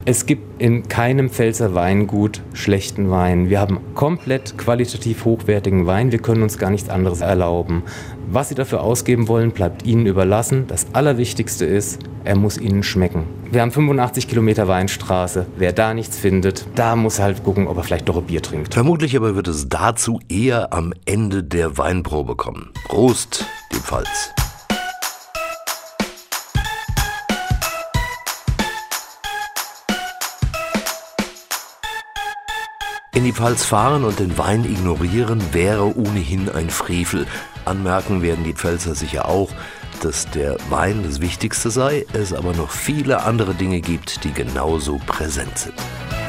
Es gibt in keinem Pfälzer Weingut schlechten Wein. Wir haben komplett qualitativ hochwertigen Wein. Wir können uns gar nichts anderes erlauben. Was Sie dafür ausgeben wollen, bleibt Ihnen überlassen. Das Allerwichtigste ist, er muss Ihnen schmecken. Wir haben 85 Kilometer Weinstraße. Wer da nichts findet, da muss halt gucken, ob er vielleicht doch ein Bier trinkt. Vermutlich aber wird es dazu eher am Ende der Weinprobe kommen. Prost, die Pfalz. In die Pfalz fahren und den Wein ignorieren wäre ohnehin ein Frevel. Anmerken werden die Pfälzer sicher auch, dass der Wein das Wichtigste sei, es aber noch viele andere Dinge gibt, die genauso präsent sind.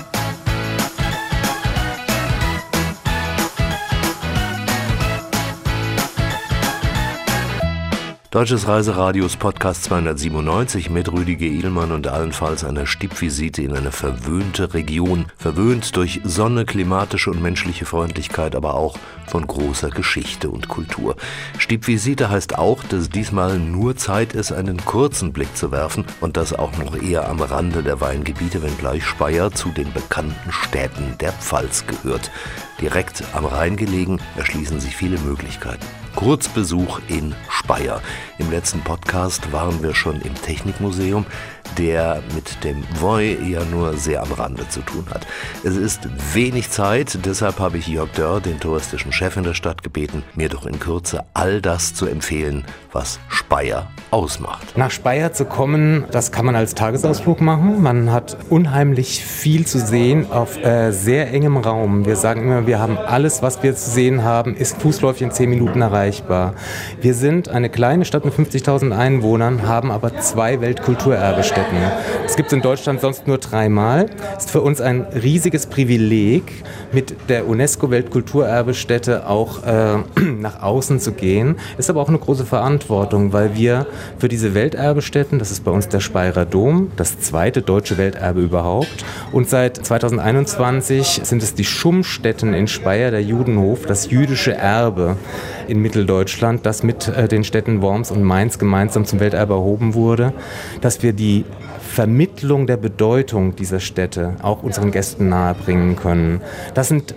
Deutsches Reiseradios Podcast 297 mit Rüdiger Ehlmann und allenfalls einer Stippvisite in eine verwöhnte Region. Verwöhnt durch Sonne, klimatische und menschliche Freundlichkeit, aber auch von großer Geschichte und Kultur. Stippvisite heißt auch, dass diesmal nur Zeit ist, einen kurzen Blick zu werfen und das auch noch eher am Rande der Weingebiete, wenngleich Speyer zu den bekannten Städten der Pfalz gehört. Direkt am Rhein gelegen erschließen sich viele Möglichkeiten. Kurzbesuch in Speyer. Im letzten Podcast waren wir schon im Technikmuseum, der mit dem Voi ja nur sehr am Rande zu tun hat. Es ist wenig Zeit, deshalb habe ich Jörg Dörr, den touristischen Chef in der Stadt, gebeten, mir doch in Kürze all das zu empfehlen, was Speyer ausmacht. Nach Speyer zu kommen, das kann man als Tagesausflug machen. Man hat unheimlich viel zu sehen auf sehr engem Raum. Wir sagen immer, wir haben alles, was wir zu sehen haben, ist fußläufig in 10 Minuten erreichbar. Wir sind eine kleine Stadt mit 50.000 Einwohnern, haben aber 2 Weltkulturerbestätten. Das gibt es in Deutschland sonst nur 3-mal. Es ist für uns ein riesiges Privileg, mit der UNESCO-Weltkulturerbestätte auch nach außen zu gehen. Ist aber auch eine große Verantwortung, weil wir für diese Welterbestätten, das ist bei uns der Speyerer Dom, das 2. deutsche Welterbe überhaupt, und seit 2021 sind es die Schummstätten in Speyer, der Judenhof, das jüdische Erbe in Mitteldeutschland, das mit den Städten Worms und Mainz gemeinsam zum Welterbe erhoben wurde, dass wir die Vermittlung der Bedeutung dieser Städte auch unseren Gästen nahebringen können. Das sind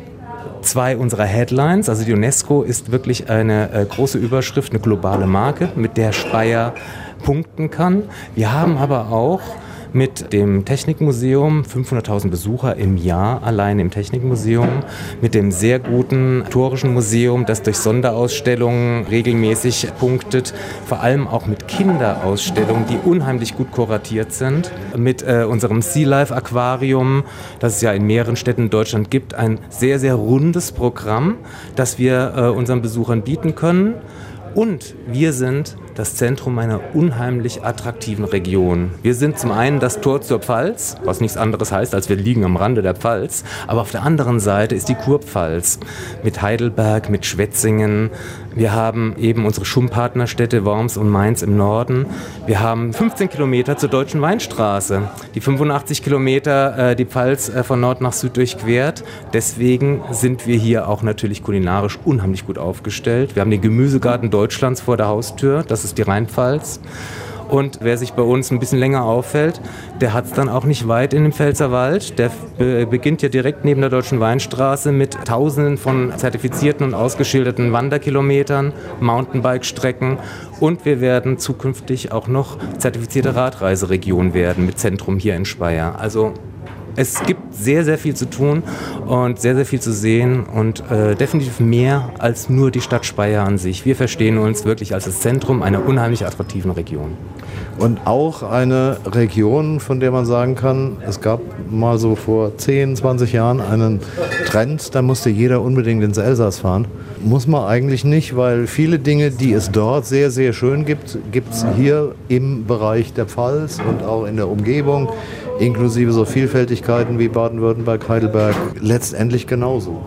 2 unserer Headlines. Also die UNESCO ist wirklich eine große Überschrift, eine globale Marke, mit der Speyer punkten kann. Wir haben aber auch mit dem Technikmuseum 500.000 Besucher im Jahr allein im Technikmuseum, mit dem sehr guten Historischen Museum, das durch Sonderausstellungen regelmäßig punktet, vor allem auch mit Kinderausstellungen, die unheimlich gut kuratiert sind, mit unserem Sea Life Aquarium, das es ja in mehreren Städten in Deutschland gibt, ein sehr, sehr rundes Programm, das wir unseren Besuchern bieten können. Und wir sind das Zentrum einer unheimlich attraktiven Region. Wir sind zum einen das Tor zur Pfalz, was nichts anderes heißt, als wir liegen am Rande der Pfalz. Aber auf der anderen Seite ist die Kurpfalz mit Heidelberg, mit Schwetzingen. Wir haben eben unsere Schummpartnerstädte Worms und Mainz im Norden. Wir haben 15 Kilometer zur Deutschen Weinstraße, die 85 Kilometer die Pfalz von Nord nach Süd durchquert. Deswegen sind wir hier auch natürlich kulinarisch unheimlich gut aufgestellt. Wir haben den Gemüsegarten Deutschlands vor der Haustür, das ist die Rheinpfalz. Und wer sich bei uns ein bisschen länger auffällt, der hat es dann auch nicht weit in dem Pfälzerwald. Der beginnt ja direkt neben der Deutschen Weinstraße mit Tausenden von zertifizierten und ausgeschilderten Wanderkilometern, Mountainbike-Strecken. Und wir werden zukünftig auch noch zertifizierte Radreiseregion werden mit Zentrum hier in Speyer. Also es gibt sehr, sehr viel zu tun und sehr, sehr viel zu sehen und definitiv mehr als nur die Stadt Speyer an sich. Wir verstehen uns wirklich als das Zentrum einer unheimlich attraktiven Region. Und auch eine Region, von der man sagen kann, es gab mal so vor 10, 20 Jahren einen Trend, da musste jeder unbedingt ins Elsass fahren. Muss man eigentlich nicht, weil viele Dinge, die es dort sehr, sehr schön gibt, gibt es hier im Bereich der Pfalz und auch in der Umgebung, inklusive so Vielfältigkeiten wie Baden-Württemberg, Heidelberg, letztendlich genauso.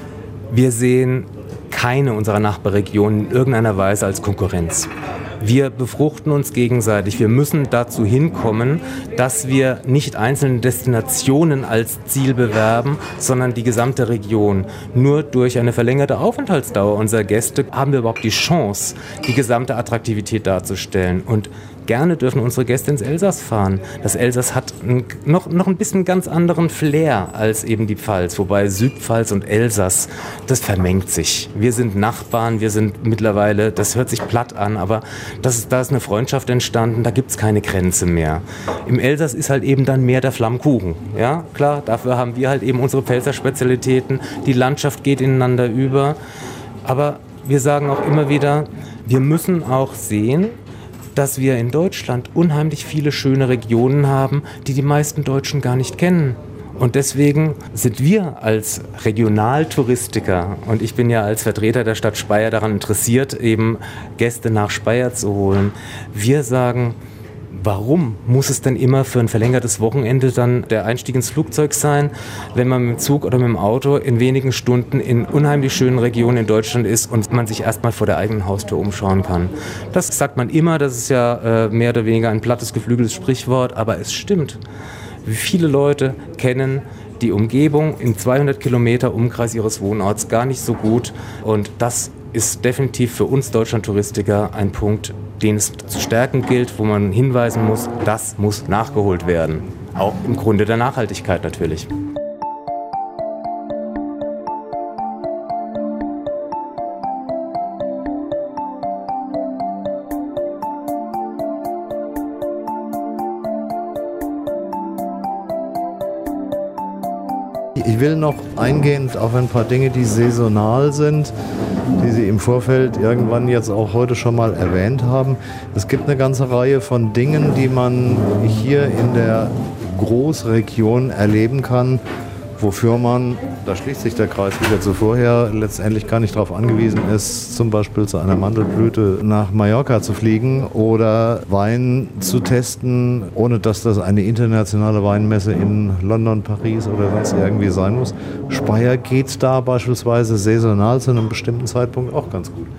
Wir sehen keine unserer Nachbarregionen in irgendeiner Weise als Konkurrenz. Wir befruchten uns gegenseitig. Wir müssen dazu hinkommen, dass wir nicht einzelne Destinationen als Ziel bewerben, sondern die gesamte Region. Nur durch eine verlängerte Aufenthaltsdauer unserer Gäste haben wir überhaupt die Chance, die gesamte Attraktivität darzustellen. Und Gerne dürfen unsere Gäste ins Elsass fahren. Das Elsass hat noch ein bisschen ganz anderen Flair als eben die Pfalz, wobei Südpfalz und Elsass, das vermengt sich. Wir sind Nachbarn, wir sind mittlerweile, das hört sich platt an, aber da ist eine Freundschaft entstanden, da gibt es keine Grenze mehr. Im Elsass ist halt eben dann mehr der Flammkuchen. Ja, klar, dafür haben wir halt eben unsere Pfälzer Spezialitäten. Die Landschaft geht ineinander über. Aber wir sagen auch immer wieder, wir müssen auch sehen, dass wir in Deutschland unheimlich viele schöne Regionen haben, die die meisten Deutschen gar nicht kennen. Und deswegen sind wir als Regionaltouristiker, und ich bin ja als Vertreter der Stadt Speyer daran interessiert, eben Gäste nach Speyer zu holen. Wir sagen, warum muss es denn immer für ein verlängertes Wochenende dann der Einstieg ins Flugzeug sein, wenn man mit dem Zug oder mit dem Auto in wenigen Stunden in unheimlich schönen Regionen in Deutschland ist und man sich erstmal vor der eigenen Haustür umschauen kann? Das sagt man immer, das ist ja mehr oder weniger ein plattes, geflügeltes Sprichwort, aber es stimmt. Wie viele Leute kennen die Umgebung in 200 Kilometer Umkreis ihres Wohnorts gar nicht so gut, und das ist definitiv für uns Deutschlandtouristiker ein Punkt, den es zu stärken gilt, wo man hinweisen muss, das muss nachgeholt werden. Auch im Grunde der Nachhaltigkeit natürlich. Ich will noch eingehen auf ein paar Dinge, die saisonal sind, die Sie im Vorfeld irgendwann jetzt auch heute schon mal erwähnt haben. Es gibt eine ganze Reihe von Dingen, die man hier in der Großregion erleben kann, wofür man, da schließt sich der Kreis wieder zu vorher, letztendlich gar nicht darauf angewiesen ist, zum Beispiel zu einer Mandelblüte nach Mallorca zu fliegen oder Wein zu testen, ohne dass das eine internationale Weinmesse in London, Paris oder sonst irgendwie sein muss. Speyer geht da beispielsweise saisonal zu einem bestimmten Zeitpunkt auch ganz gut.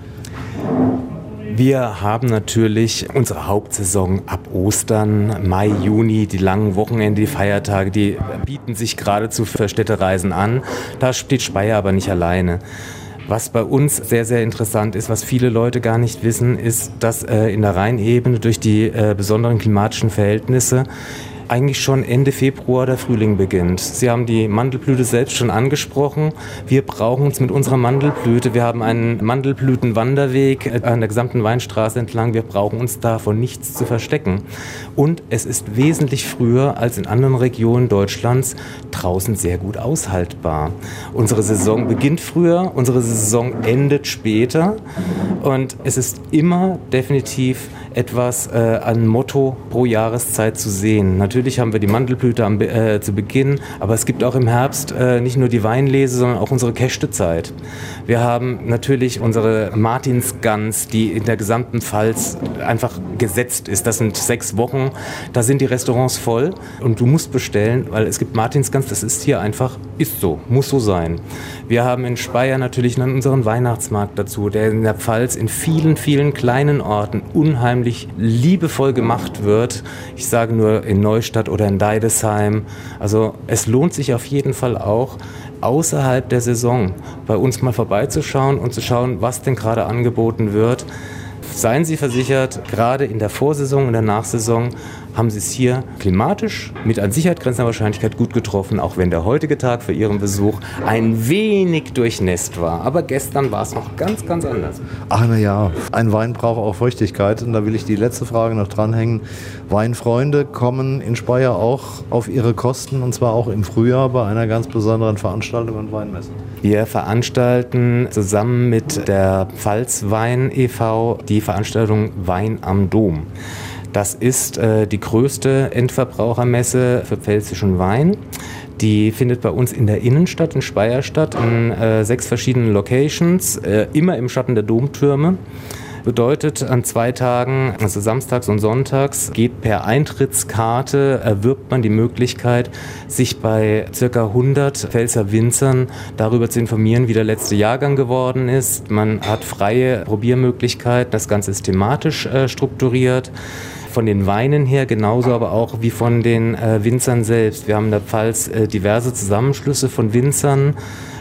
Wir haben natürlich unsere Hauptsaison ab Ostern, Mai, Juni, die langen Wochenende, die Feiertage, die bieten sich geradezu für Städtereisen an. Da steht Speyer aber nicht alleine. Was bei uns sehr, sehr interessant ist, was viele Leute gar nicht wissen, ist, dass in der Rheinebene durch die besonderen klimatischen Verhältnisse eigentlich schon Ende Februar der Frühling beginnt. Sie haben die Mandelblüte selbst schon angesprochen. Wir brauchen uns mit unserer Mandelblüte, wir haben einen Mandelblütenwanderweg an der gesamten Weinstraße entlang, wir brauchen uns da vor nichts zu verstecken. Und es ist wesentlich früher als in anderen Regionen Deutschlands draußen sehr gut aushaltbar. Unsere Saison beginnt früher, unsere Saison endet später, und es ist immer definitiv etwas an Motto pro Jahreszeit zu sehen. Natürlich haben wir die Mandelblüte zu Beginn, aber es gibt auch im Herbst nicht nur die Weinlese, sondern auch unsere Kästezeit. Wir haben natürlich unsere Martinsgans, die in der gesamten Pfalz einfach gesetzt ist. Das sind 6 Wochen, da sind die Restaurants voll und du musst bestellen, weil es gibt Martinsgans, das ist hier einfach, ist so, muss so sein. Wir haben in Speyer natürlich unseren Weihnachtsmarkt dazu, der in der Pfalz in vielen, vielen kleinen Orten unheimlich liebevoll gemacht wird. Ich sage nur in Neustadt oder in Deidesheim. Also es lohnt sich auf jeden Fall auch, außerhalb der Saison bei uns mal vorbeizuschauen und zu schauen, was denn gerade angeboten wird. Seien Sie versichert, gerade in der Vorsaison und der Nachsaison haben Sie es hier klimatisch mit an Sicherheit grenzender Wahrscheinlichkeit gut getroffen, auch wenn der heutige Tag für Ihren Besuch ein wenig durchnässt war. Aber gestern war es noch ganz, ganz anders. Ach na ja, ein Wein braucht auch Feuchtigkeit, und da will ich die letzte Frage noch dranhängen. Weinfreunde kommen in Speyer auch auf ihre Kosten, und zwar auch im Frühjahr bei einer ganz besonderen Veranstaltung und Weinmesse. Wir veranstalten zusammen mit der Pfalzwein e.V. die Veranstaltung Wein am Dom. Das ist die größte Endverbrauchermesse für pfälzischen Wein. Die findet bei uns in der Innenstadt, in Speyer statt, in 6 verschiedenen Locations, immer im Schatten der Domtürme. Bedeutet, an 2 Tagen, also samstags und sonntags, geht per Eintrittskarte, erwirbt man die Möglichkeit, sich bei ca. 100 Pfälzer Winzern darüber zu informieren, wie der letzte Jahrgang geworden ist. Man hat freie Probiermöglichkeiten, das Ganze ist thematisch strukturiert. Von den Weinen her genauso, aber auch wie von den Winzern selbst. Wir haben in der Pfalz diverse Zusammenschlüsse von Winzern,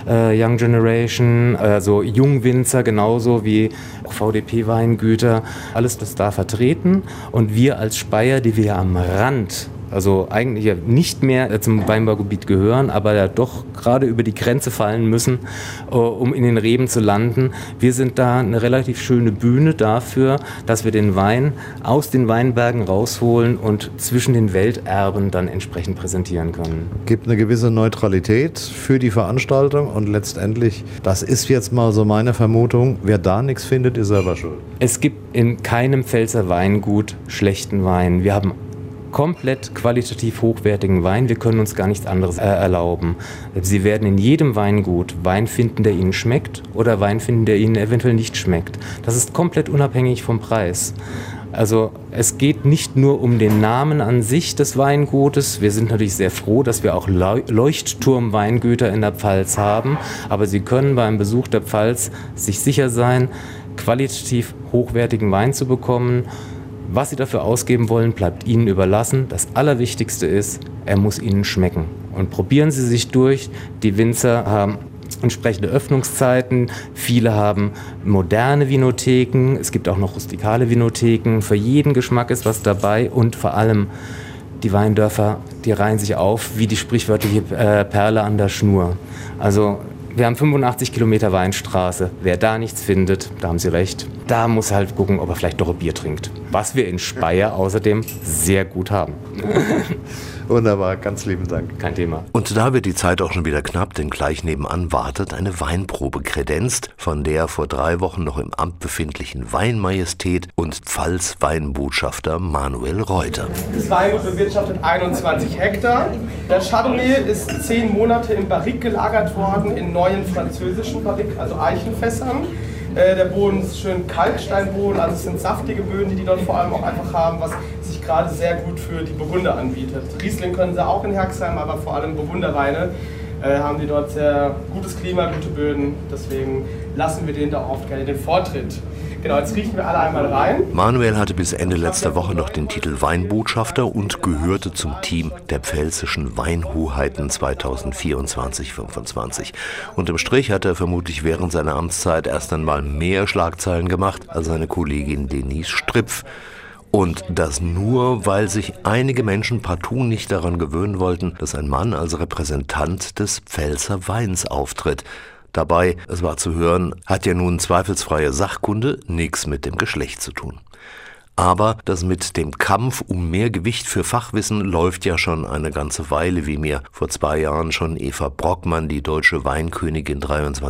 Young Generation, also Jungwinzer genauso wie VDP-Weingüter, alles das da vertreten. Und wir als Speyer, die wir am Rand, also eigentlich ja nicht mehr zum Weinbaugebiet gehören, aber ja doch gerade über die Grenze fallen müssen, um in den Reben zu landen. Wir sind da eine relativ schöne Bühne dafür, dass wir den Wein aus den Weinbergen rausholen und zwischen den Welterben dann entsprechend präsentieren können. Gibt eine gewisse Neutralität für die Veranstaltung und letztendlich, das ist jetzt mal so meine Vermutung, wer da nichts findet, ist selber schuld. Es gibt in keinem Pfälzer Weingut schlechten Wein. Wir haben komplett qualitativ hochwertigen Wein. Wir können uns gar nichts anderes erlauben. Sie werden in jedem Weingut Wein finden, der Ihnen schmeckt oder Wein finden, der Ihnen eventuell nicht schmeckt. Das ist komplett unabhängig vom Preis. Also es geht nicht nur um den Namen an sich des Weingutes. Wir sind natürlich sehr froh, dass wir auch Leuchtturmweingüter in der Pfalz haben. Aber Sie können beim Besuch der Pfalz sich sicher sein, qualitativ hochwertigen Wein zu bekommen. Was Sie dafür ausgeben wollen, bleibt Ihnen überlassen. Das Allerwichtigste ist, er muss Ihnen schmecken. Und probieren Sie sich durch. Die Winzer haben entsprechende Öffnungszeiten. Viele haben moderne Vinotheken. Es gibt auch noch rustikale Vinotheken. Für jeden Geschmack ist was dabei. Und vor allem die Weindörfer, die reihen sich auf wie die sprichwörtliche Perle an der Schnur. Also wir haben 85 Kilometer Weinstraße. Wer da nichts findet, da haben Sie recht, da muss halt gucken, ob er vielleicht doch ein Bier trinkt. Was wir in Speyer außerdem sehr gut haben. Wunderbar, ganz lieben Dank. Kein Thema. Und da wird die Zeit auch schon wieder knapp, denn gleich nebenan wartet eine Weinprobe kredenzt von der vor 3 Wochen noch im Amt befindlichen Weinmajestät und Pfalz-Weinbotschafter Manuel Reuter. Das Weingut bewirtschaftet 21 Hektar. Der Chardonnay ist 10 Monate im Barrique gelagert worden, in neuen französischen Barrique, also Eichenfässern. Der Boden ist schön Kalksteinboden, also es sind saftige Böden, die dort vor allem auch einfach haben, was sich gerade sehr gut für die Burgunder anbietet. Riesling können sie auch in Herxheim, aber vor allem Burgunderweine haben die dort sehr gutes Klima, gute Böden. Deswegen lassen wir denen da oft gerne den Vortritt. Genau, jetzt riechen wir alle einmal rein. Manuel hatte bis Ende letzter Woche noch den Titel Weinbotschafter und gehörte zum Team der pfälzischen Weinhoheiten 2024-25. Unterm Strich hat er vermutlich während seiner Amtszeit erst einmal mehr Schlagzeilen gemacht als seine Kollegin Denise Stripf. Und das nur, weil sich einige Menschen partout nicht daran gewöhnen wollten, dass ein Mann als Repräsentant des Pfälzer Weins auftritt. Dabei, es war zu hören, hat ja nun zweifelsfreie Sachkunde nichts mit dem Geschlecht zu tun. Aber das mit dem Kampf um mehr Gewicht für Fachwissen läuft ja schon eine ganze Weile, wie mir vor 2 Jahren schon Eva Brockmann, die deutsche Weinkönigin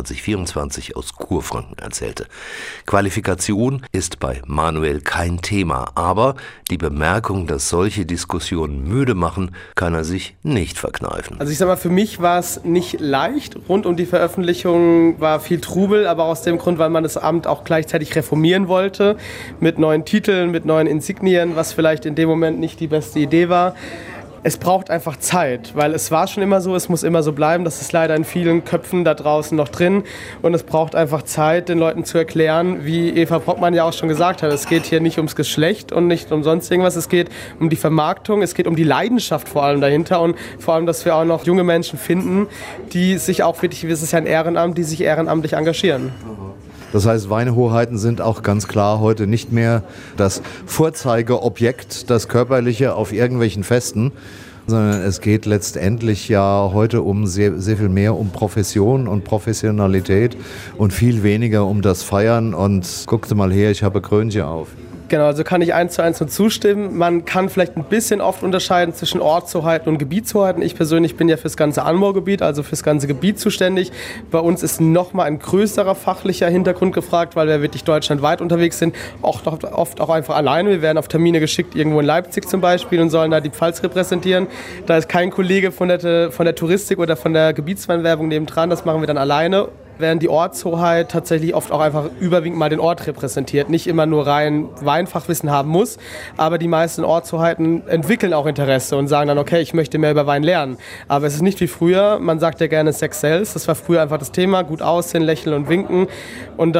23-24 aus Kurfranken, erzählte. Qualifikation ist bei Manuel kein Thema, aber die Bemerkung, dass solche Diskussionen müde machen, kann er sich nicht verkneifen. Also ich sag mal, für mich war es nicht leicht. Rund um die Veröffentlichung war viel Trubel, aber aus dem Grund, weil man das Amt auch gleichzeitig reformieren wollte, mit neuen Titeln, mit neuen Insignien, was vielleicht in dem Moment nicht die beste Idee war. Es braucht einfach Zeit, weil es war schon immer so, es muss immer so bleiben. Das ist leider in vielen Köpfen da draußen noch drin. Und es braucht einfach Zeit, den Leuten zu erklären, wie Eva Brockmann ja auch schon gesagt hat. Es geht hier nicht ums Geschlecht und nicht um sonst irgendwas. Es geht um die Vermarktung, es geht um die Leidenschaft vor allem dahinter. Und vor allem, dass wir auch noch junge Menschen finden, die sich auch wirklich, es ist ja ein Ehrenamt, die sich ehrenamtlich engagieren. Das heißt, Weinhoheiten sind auch ganz klar heute nicht mehr das Vorzeigeobjekt, das Körperliche auf irgendwelchen Festen, sondern es geht letztendlich ja heute um sehr, sehr viel mehr um Profession und Professionalität und viel weniger um das Feiern und guckte mal her, ich habe Krönchen auf. Genau, also kann ich 1:1 nur zustimmen. Man kann vielleicht ein bisschen oft unterscheiden zwischen Ortshoheiten und Gebietshoheiten. Ich persönlich bin ja fürs ganze Anbaugebiet, also fürs ganze Gebiet zuständig. Bei uns ist nochmal ein größerer fachlicher Hintergrund gefragt, weil wir wirklich deutschlandweit unterwegs sind. Oft auch einfach alleine. Wir werden auf Termine geschickt, irgendwo in Leipzig zum Beispiel, und sollen da die Pfalz repräsentieren. Da ist kein Kollege von der Touristik oder von der Gebietsweinwerbung nebendran. Das machen wir dann alleine. Während die Ortshoheit tatsächlich oft auch einfach überwiegend mal den Ort repräsentiert. Nicht immer nur rein Weinfachwissen haben muss, aber die meisten Ortshoheiten entwickeln auch Interesse und sagen dann, okay, ich möchte mehr über Wein lernen. Aber es ist nicht wie früher, man sagt ja gerne Sex sells, das war früher einfach das Thema, gut aussehen, lächeln und winken, und das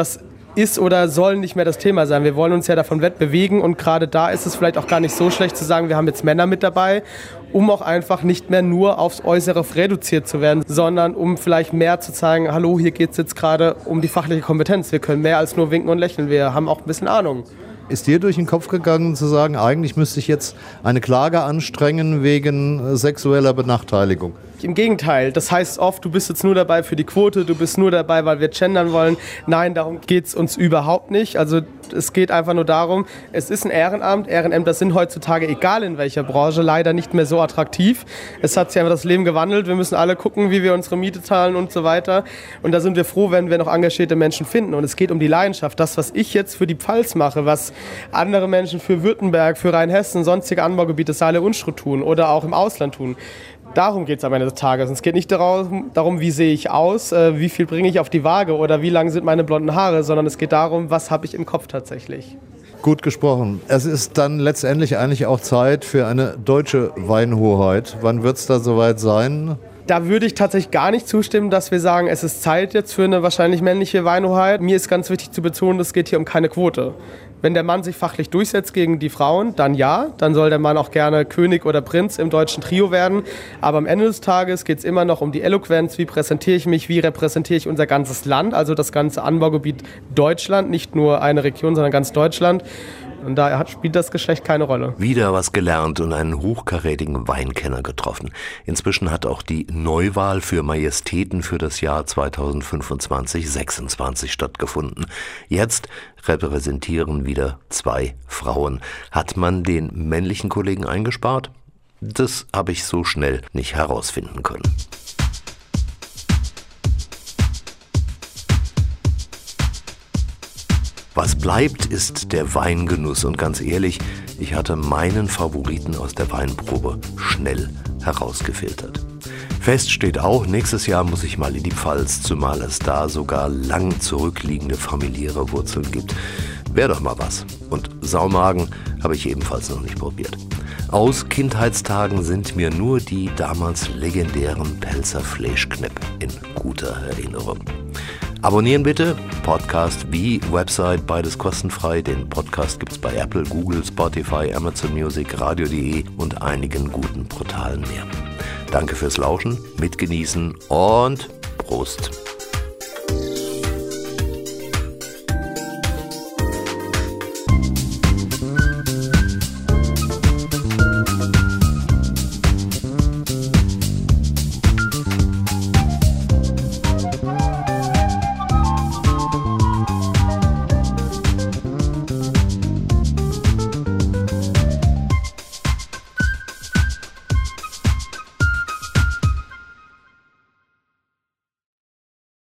ist oder soll nicht mehr das Thema sein. Wir wollen uns ja davon wegbewegen und gerade da ist es vielleicht auch gar nicht so schlecht zu sagen, wir haben jetzt Männer mit dabei, um auch einfach nicht mehr nur aufs Äußere reduziert zu werden, sondern um vielleicht mehr zu zeigen, hallo, hier geht es jetzt gerade um die fachliche Kompetenz. Wir können mehr als nur winken und lächeln, wir haben auch ein bisschen Ahnung. Ist dir durch den Kopf gegangen zu sagen, eigentlich müsste ich jetzt eine Klage anstrengen wegen sexueller Benachteiligung? Im Gegenteil, das heißt oft, du bist jetzt nur dabei für die Quote, du bist nur dabei, weil wir gendern wollen. Nein, darum geht es uns überhaupt nicht. Also es geht einfach nur darum, es ist ein Ehrenamt. Ehrenämter sind heutzutage, egal in welcher Branche, leider nicht mehr so attraktiv. Es hat sich einfach das Leben gewandelt. Wir müssen alle gucken, wie wir unsere Miete zahlen und so weiter. Und da sind wir froh, wenn wir noch engagierte Menschen finden. Und es geht um die Leidenschaft. Das, was ich jetzt für die Pfalz mache, was andere Menschen für Württemberg, für Rheinhessen, sonstige Anbaugebiete, Saale Unstrut tun oder auch im Ausland tun. Darum geht es am Ende des Tages. Es geht nicht darum, wie sehe ich aus, wie viel bringe ich auf die Waage oder wie lang sind meine blonden Haare, sondern es geht darum, was habe ich im Kopf tatsächlich. Gut gesprochen. Es ist dann letztendlich eigentlich auch Zeit für eine deutsche Weinhoheit. Wann wird es da soweit sein? Da würde ich tatsächlich gar nicht zustimmen, dass wir sagen, es ist Zeit jetzt für eine wahrscheinlich männliche Weinhoheit. Mir ist ganz wichtig zu betonen, es geht hier um keine Quote. Wenn der Mann sich fachlich durchsetzt gegen die Frauen, dann ja, dann soll der Mann auch gerne König oder Prinz im deutschen Trio werden. Aber am Ende des Tages geht es immer noch um die Eloquenz, wie präsentiere ich mich, wie repräsentiere ich unser ganzes Land, also das ganze Anbaugebiet Deutschland, nicht nur eine Region, sondern ganz Deutschland. Und da spielt das Geschlecht keine Rolle. Wieder was gelernt und einen hochkarätigen Weinkenner getroffen. Inzwischen hat auch die Neuwahl für Majestäten für das Jahr 2025-26 stattgefunden. Jetzt repräsentieren wieder 2 Frauen. Hat man den männlichen Kollegen eingespart? Das habe ich so schnell nicht herausfinden können. Was bleibt, ist der Weingenuss und ganz ehrlich, ich hatte meinen Favoriten aus der Weinprobe schnell herausgefiltert. Fest steht auch, nächstes Jahr muss ich mal in die Pfalz, zumal es da sogar lang zurückliegende familiäre Wurzeln gibt. Wäre doch mal was. Und Saumagen habe ich ebenfalls noch nicht probiert. Aus Kindheitstagen sind mir nur die damals legendären Pelzer Fleischknepp in guter Erinnerung. Abonnieren bitte, Podcast wie Website, beides kostenfrei. Den Podcast gibt's bei Apple, Google, Spotify, Amazon Music, Radio.de und einigen guten Portalen mehr. Danke fürs Lauschen, mitgenießen und Prost!